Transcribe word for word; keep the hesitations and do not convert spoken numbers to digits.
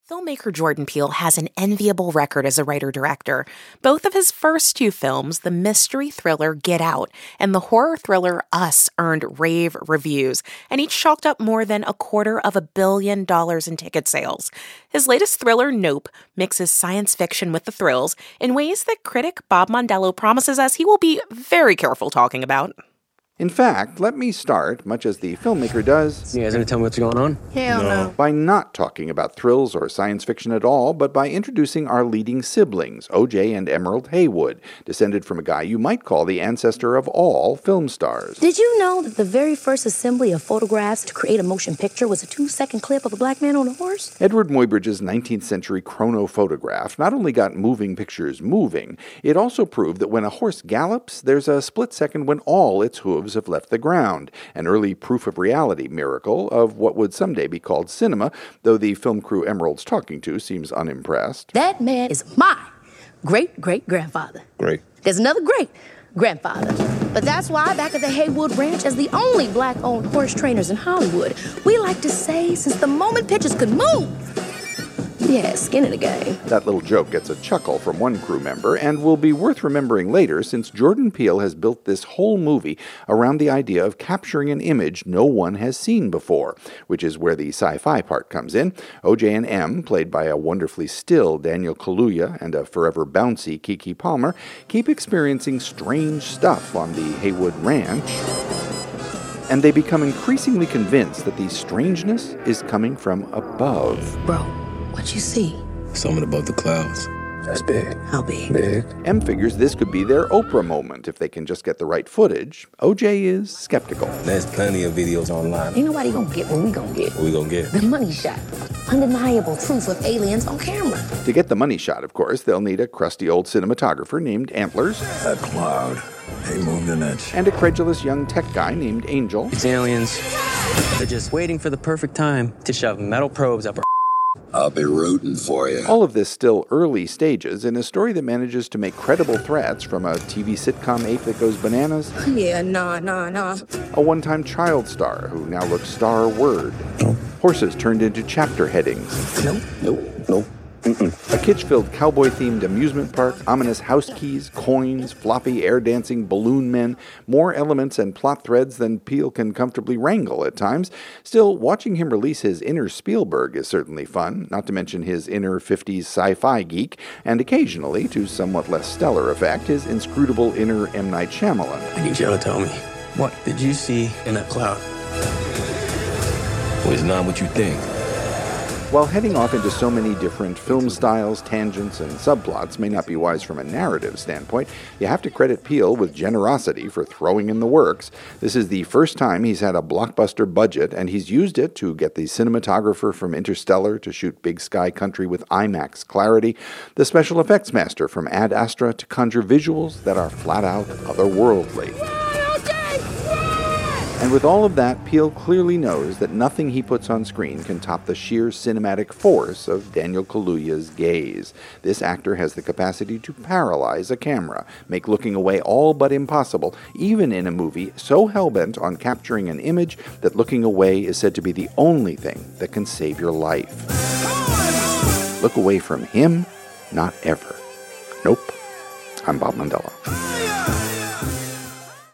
Filmmaker Jordan Peele has an enviable record as a writer-director. Both of his first two films, the mystery thriller Get Out and the horror thriller Us, earned rave reviews, and each chalked up more than a quarter of a billion dollars in ticket sales. His latest thriller, Nope, mixes science fiction with the thrills in ways that critic Bob Mondello promises us he will be very careful talking about. In fact, let me start, much as the filmmaker does... You guys gonna tell me what's going on? Hell no. no. ...by not talking about thrills or science fiction at all, but by introducing our leading siblings, O J and Emerald Haywood, descended from a guy you might call the ancestor of all film stars. Did you know that the very first assembly of photographs to create a motion picture was a two-second clip of a black man on a horse? Edward Muybridge's nineteenth century chronophotograph not only got moving pictures moving, it also proved that when a horse gallops, there's a split second when all its hooves have left the ground, an early proof of reality miracle of what would someday be called cinema, though the film crew Emerald's talking to seems unimpressed. That man is my great-great-grandfather. Great. There's another great-grandfather. But that's why back at the Haywood Ranch, as the only black-owned horse trainers in Hollywood, we like to say since the moment pictures could move, we had skin in the game. That little joke gets a chuckle from one crew member and will be worth remembering later since Jordan Peele has built this whole movie around the idea of capturing an image no one has seen before, which is where the sci-fi part comes in. O J and M, played by a wonderfully still Daniel Kaluuya and a forever bouncy Keke Palmer, keep experiencing strange stuff on the Haywood Ranch, and they become increasingly convinced that the strangeness is coming from above. Bro. What you see? Something above the clouds. That's big. How big? Big. M figures this could be their Oprah moment if they can just get the right footage. O J is skeptical. There's plenty of videos online. Ain't nobody gonna get what we gonna get. What we gonna get? The money shot. Undeniable proof of aliens on camera. To get the money shot, of course, they'll need a crusty old cinematographer named Antlers. That cloud. They moved an inch. And a credulous young tech guy named Angel. It's aliens. They're just waiting for the perfect time to shove metal probes up our I'll be rooting for you. All of this still early stages in a story that manages to make credible threats from a T V sitcom ape that goes bananas. Yeah, nah, nah, nah. A one-time child star who now looks star-word. No. Horses turned into chapter headings. Nope. Nope. Nope. Mm-mm. A kitsch-filled cowboy-themed amusement park, ominous house keys, coins, floppy air-dancing balloon men, more elements and plot threads than Peele can comfortably wrangle at times. Still, watching him release his inner Spielberg is certainly fun, not to mention his inner fifties sci-fi geek, and occasionally, to somewhat less stellar effect, his inscrutable inner M. Night Shyamalan. I need you to tell me, what did you see in that cloud? Well, it's not what you think. While heading off into so many different film styles, tangents, and subplots may not be wise from a narrative standpoint, you have to credit Peele with generosity for throwing in the works. This is the first time he's had a blockbuster budget, and he's used it to get the cinematographer from Interstellar to shoot Big Sky Country with IMAX clarity, the special effects master from Ad Astra to conjure visuals that are flat-out otherworldly. And with all of that, Peele clearly knows that nothing he puts on screen can top the sheer cinematic force of Daniel Kaluuya's gaze. This actor has the capacity to paralyze a camera, make looking away all but impossible, even in a movie so hell-bent on capturing an image that looking away is said to be the only thing that can save your life. Look away from him? Not ever. Nope. I'm Bob Mondello.